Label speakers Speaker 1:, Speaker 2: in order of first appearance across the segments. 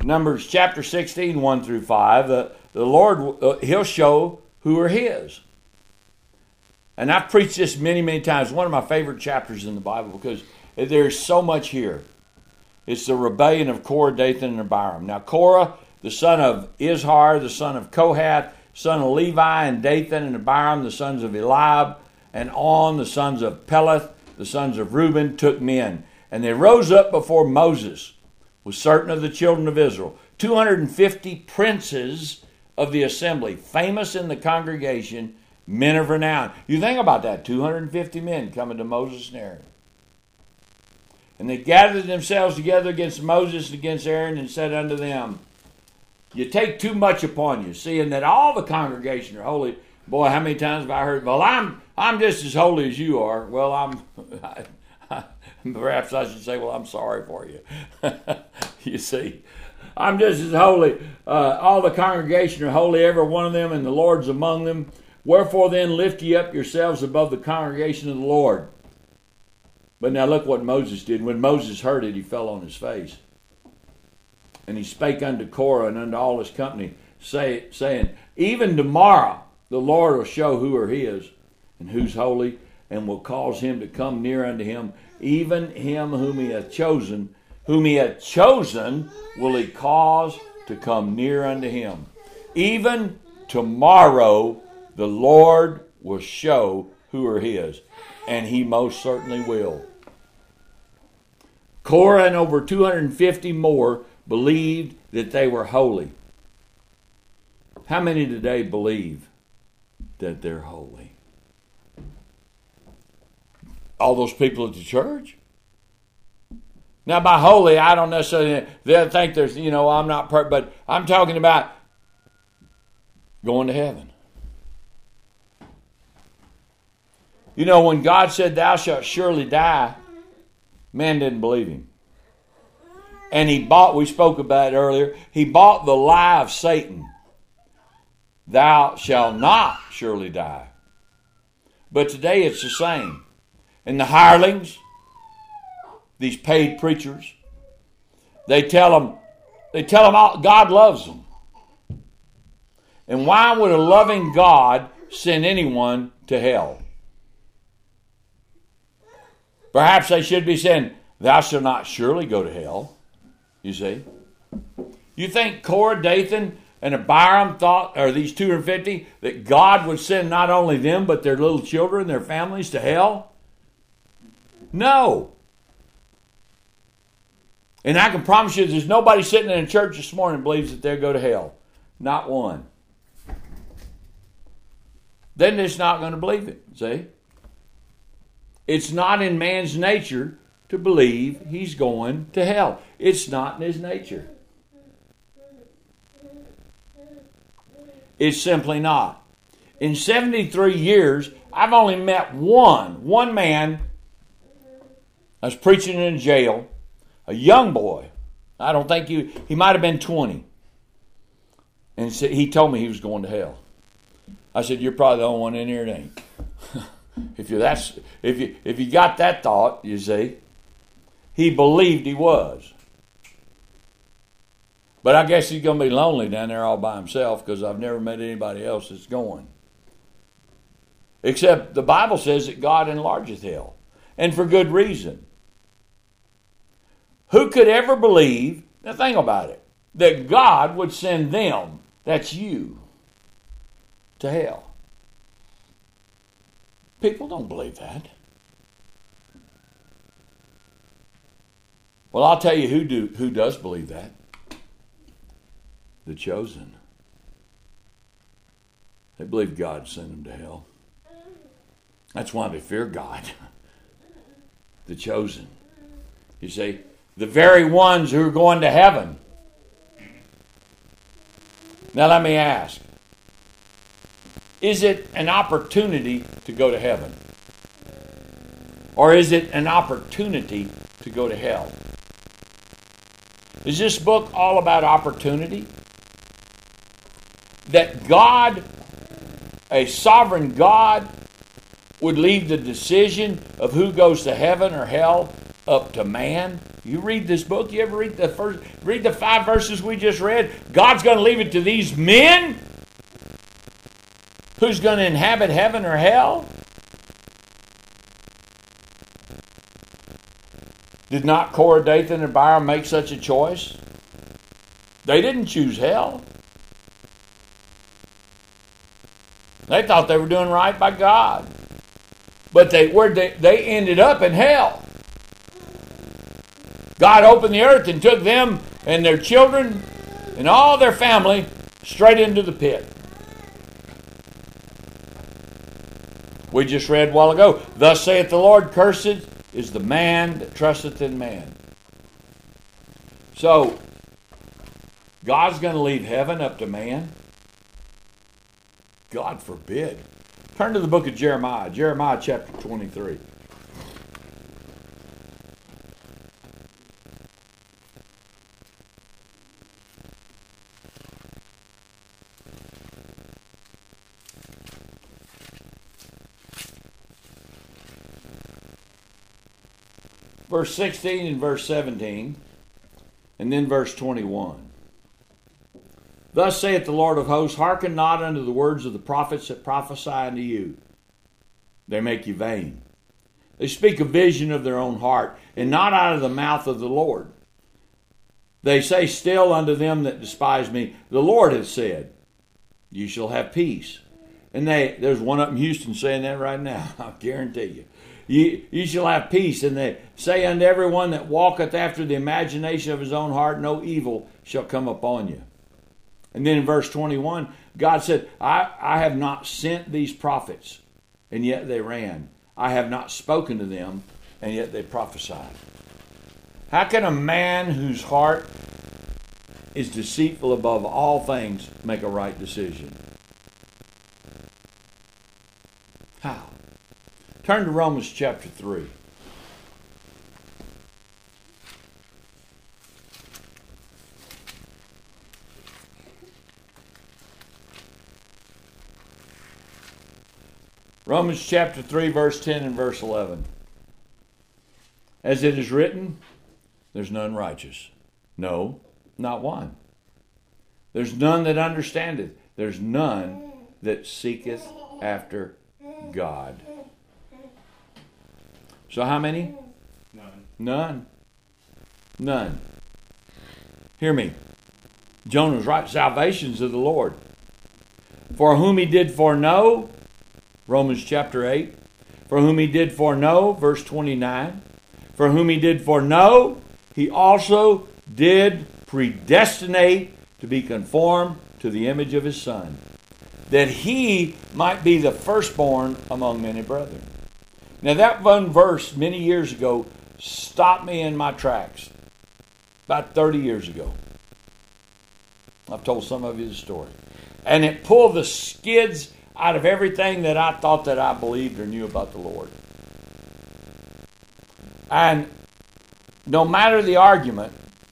Speaker 1: Numbers chapter 16, 1 through 5, the Lord, He'll show who are His. And I've preached this many, many times. One of my favorite chapters in the Bible because there's so much here. It's the rebellion of Korah, Dathan, and Abiram. Now Korah, the son of Izhar, the son of Kohath, son of Levi, and Dathan and Abiram, the sons of Eliab, and On, the sons of Peleth, the sons of Reuben, took men. And they rose up before Moses with certain of the children of Israel, 250 princes of the assembly, famous in the congregation, men of renown. You think about that, 250 men coming to Moses and Aaron. And they gathered themselves together against Moses and against Aaron and said unto them, you take too much upon you, seeing that all the congregation are holy. Boy, how many times have I heard, well, I'm just as holy as you are. Well, perhaps I should say, well, I'm sorry for you. You see, I'm just as holy. All the congregation are holy, every one of them, and the Lord's among them. Wherefore then lift ye up yourselves above the congregation of the Lord. But now look what Moses did. When Moses heard it, he fell on his face. And he spake unto Korah and unto all his company, saying, even tomorrow the Lord will show who are His, and who's holy, and will cause him to come near unto him, even him whom He hath chosen. Whom He hath chosen will He cause to come near unto Him. Even tomorrow the Lord will show who are His, and He most certainly will. Korah and over 250 more believed that they were holy. How many today believe that they're holy? All those people at the church? Now, by holy, I don't necessarily they'll think there's, I'm not perfect, but I'm talking about going to heaven. When God said, thou shalt surely die, man didn't believe Him. And we spoke about it earlier, He bought the lie of Satan. Thou shalt not surely die. But today it's the same. And the hirelings, these paid preachers, they tell them God loves them. And why would a loving God send anyone to hell? Perhaps they should be saying, thou shalt not surely go to hell. You see? You think Korah, Dathan, and Abiram thought, or these 250, that God would send not only them, but their little children, their families to hell? No. And I can promise you there's nobody sitting in a church this morning that believes that they'll go to hell. Not one. Then they're just not going to believe it, see? It's not in man's nature to believe he's going to hell. It's not in his nature. It's simply not. In 73 years, I've only met one man. I was preaching in jail, a young boy. I don't think he might have been 20. And he told me he was going to hell. I said, you're probably the only one in here that ain't. If you got that thought, you see, he believed he was. But I guess he's going to be lonely down there all by himself because I've never met anybody else that's going. Except the Bible says that God enlargeth hell. And for good reason. Who could ever believe, now think about it, that God would send them, that's you, to hell? People don't believe that. Well, I'll tell you who does believe that. The chosen. They believe God sent them to hell. That's why they fear God. The chosen. You see, the very ones who are going to heaven. Now let me ask. Is it an opportunity to go to heaven? Or is it an opportunity to go to hell? Is this book all about opportunity? That God, a sovereign God, would leave the decision of who goes to heaven or hell up to man You read this book, you ever read the 5 verses we just read? God's going to leave it to these men? Who's going to inhabit heaven or hell? Did not Korah, Dathan, and Abiram make such a choice? They didn't choose hell. They thought they were doing right by God. But they ended up in hell. God opened the earth and took them and their children and all their family straight into the pit. We just read a while ago, thus saith the Lord, cursed is the man that trusteth in man. So, God's going to leave heaven up to man? God forbid. Turn to the book of Jeremiah. Jeremiah chapter 23. Verse 16 and verse 17, and then verse 21. Thus saith the Lord of hosts, hearken not unto the words of the prophets that prophesy unto you. They make you vain. They speak a vision of their own heart, and not out of the mouth of the Lord. They say still unto them that despise me, the Lord hath said, you shall have peace. And there's one up in Houston saying that right now, I guarantee you. You shall have peace. And they say unto everyone that walketh after the imagination of his own heart, no evil shall come upon you. And then in verse 21, God said, I have not sent these prophets, and yet they ran. I have not spoken to them, and yet they prophesied. How can a man whose heart is deceitful above all things make a right decision? How? Turn to Romans chapter 3. Romans chapter 3, verse 10 and verse 11. As it is written, there's none righteous. No, not one. There's none that understandeth. There's none that seeketh after God. So how many? None. None. Hear me. Jonah was right. Salvation's of the Lord. For whom he did foreknow, Romans chapter 8. For whom he did foreknow, verse 29. For whom he did foreknow, he also did predestinate to be conformed to the image of his Son, that he might be the firstborn among many brethren. Now that one verse many years ago stopped me in my tracks. About 30 years ago. I've told some of you the story. And it pulled the skids out of everything that I thought that I believed or knew about the Lord. And no matter the argument,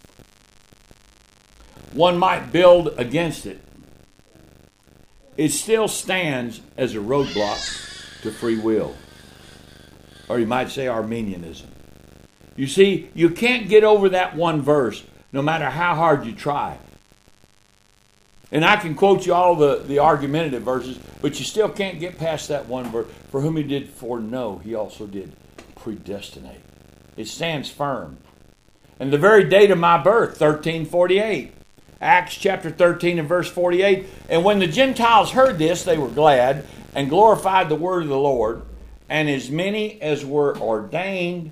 Speaker 1: one might build against it. It still stands as a roadblock to free will. Or you might say Arminianism. You see, you can't get over that one verse no matter how hard you try. And I can quote you all the argumentative verses, but you still can't get past that one verse. For whom he did foreknow, he also did predestinate. It stands firm. And the very date of my birth, 1348. Acts chapter 13 and verse 48. And when the Gentiles heard this, they were glad and glorified the word of the Lord. And as many as were ordained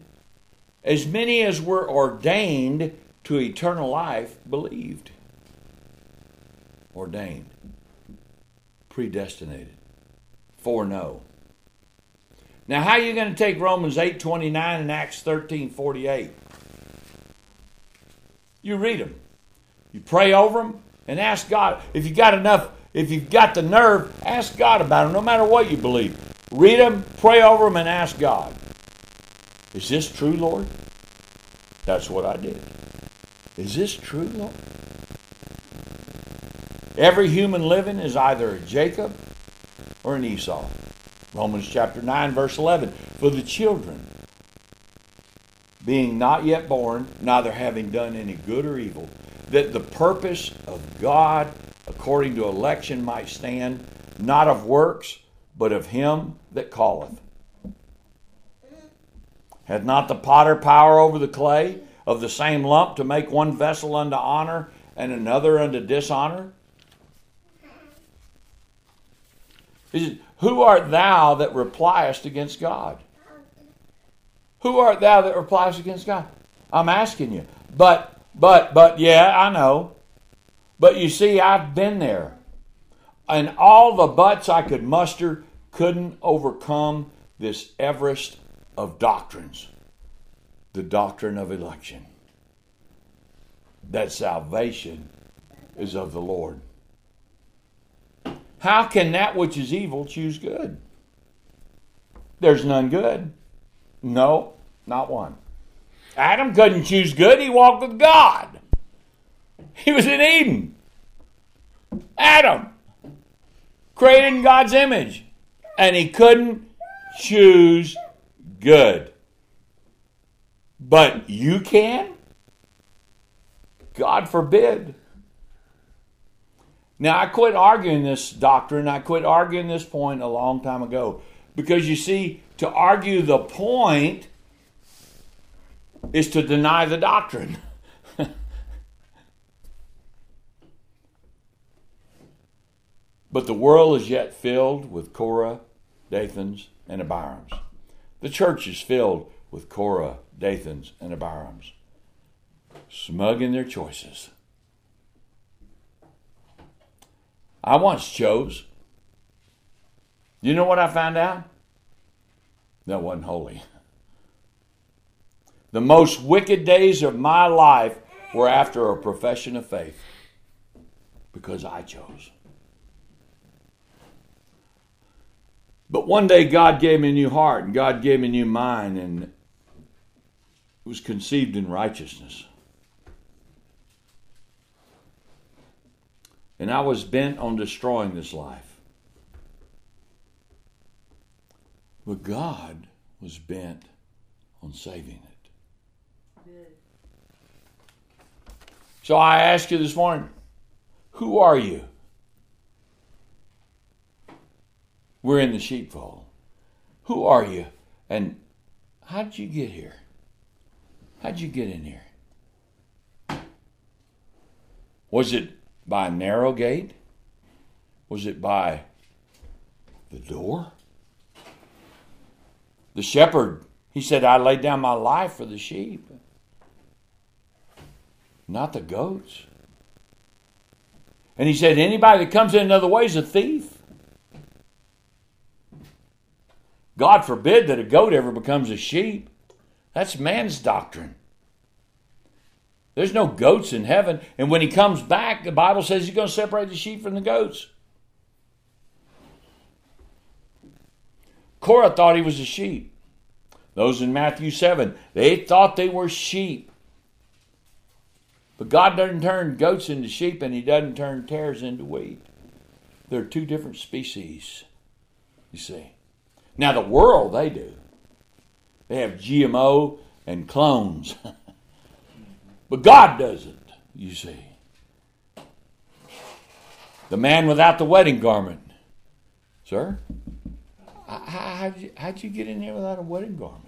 Speaker 1: to eternal life believed. Ordained. Predestinated. Foreknow. Now, how are you going to take Romans 8:29 and Acts 13:48? You read them. You pray over them and ask God. If you've got the nerve, ask God about them, no matter what you believe. Read them, pray over them, and ask God. Is this true, Lord? That's what I did. Is this true, Lord? Every human living is either a Jacob or an Esau. Romans chapter 9, verse 11. For the children being not yet born, neither having done any good or evil, that the purpose of God according to election might stand, not of works, but of him that calleth. Hath not the potter power over the clay of the same lump to make one vessel unto honor and another unto dishonor? He says, who art thou that repliest against God? Who art thou that repliest against God? I'm asking you. But, yeah, I know. But you see, I've been there. And all the buts I could muster couldn't overcome this Everest of doctrines. The doctrine of election. That salvation is of the Lord. How can that which is evil choose good? There's none good. No, not one. Adam couldn't choose good. He walked with God. He was in Eden. Adam, created in God's image. And he couldn't choose good. But you can? God forbid. Now, I quit arguing this doctrine. I quit arguing this point a long time ago. Because you see, to argue the point is to deny the doctrine. But the world is yet filled with Korah, Dathans, and Abirams. The church is filled with Korah, Dathans, and Abirams. Smug in their choices. I once chose. You know what I found out? That wasn't holy. The most wicked days of my life were after a profession of faith. Because I chose. But one day God gave me a new heart and God gave me a new mind, and it was conceived in righteousness. And I was bent on destroying this life. But God was bent on saving it. Good. So I ask you this morning, who are you? We're in the sheepfold. Who are you? And how did you get here? How did you get in here? Was it by a narrow gate? Was it by the door? The shepherd, he said, I laid down my life for the sheep. Not the goats. And he said, anybody that comes in another way is a thief. God forbid that a goat ever becomes a sheep. That's man's doctrine. There's no goats in heaven. And when he comes back, the Bible says he's going to separate the sheep from the goats. Korah thought he was a sheep. Those in Matthew 7, they thought they were sheep. But God doesn't turn goats into sheep, and he doesn't turn tares into wheat. They're two different species, you see. Now the world, they do. They have GMO and clones. But God doesn't, you see. The man without the wedding garment. Sir? How'd you get in here without a wedding garment?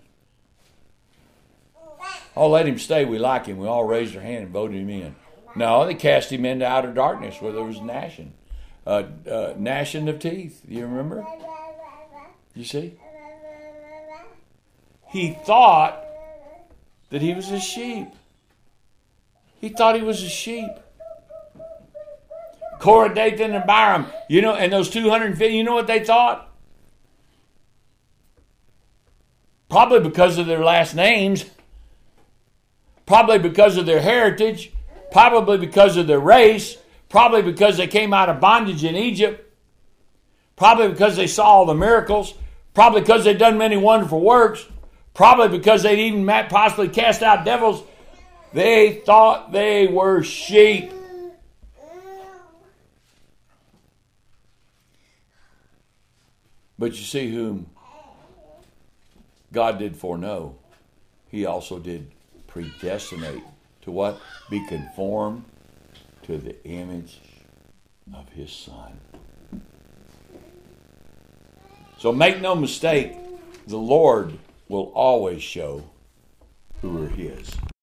Speaker 1: Oh, let him stay. We like him. We all raised our hand and voted him in. No, they cast him into outer darkness where there was gnashing. Gnashing of teeth. You remember? You see? He thought that he was a sheep. He thought he was a sheep. Korah, Dathan, and Abiram. You know, and those 250, you know what they thought? Probably because of their last names. Probably because of their heritage. Probably because of their race. Probably because they came out of bondage in Egypt. Probably because they saw all the miracles. Probably because they'd done many wonderful works. Probably because they'd even possibly cast out devils. They thought they were sheep. But you see whom God did foreknow. He also did predestinate to what? Be conformed to the image of His Son. So make no mistake, the Lord will always show who are His.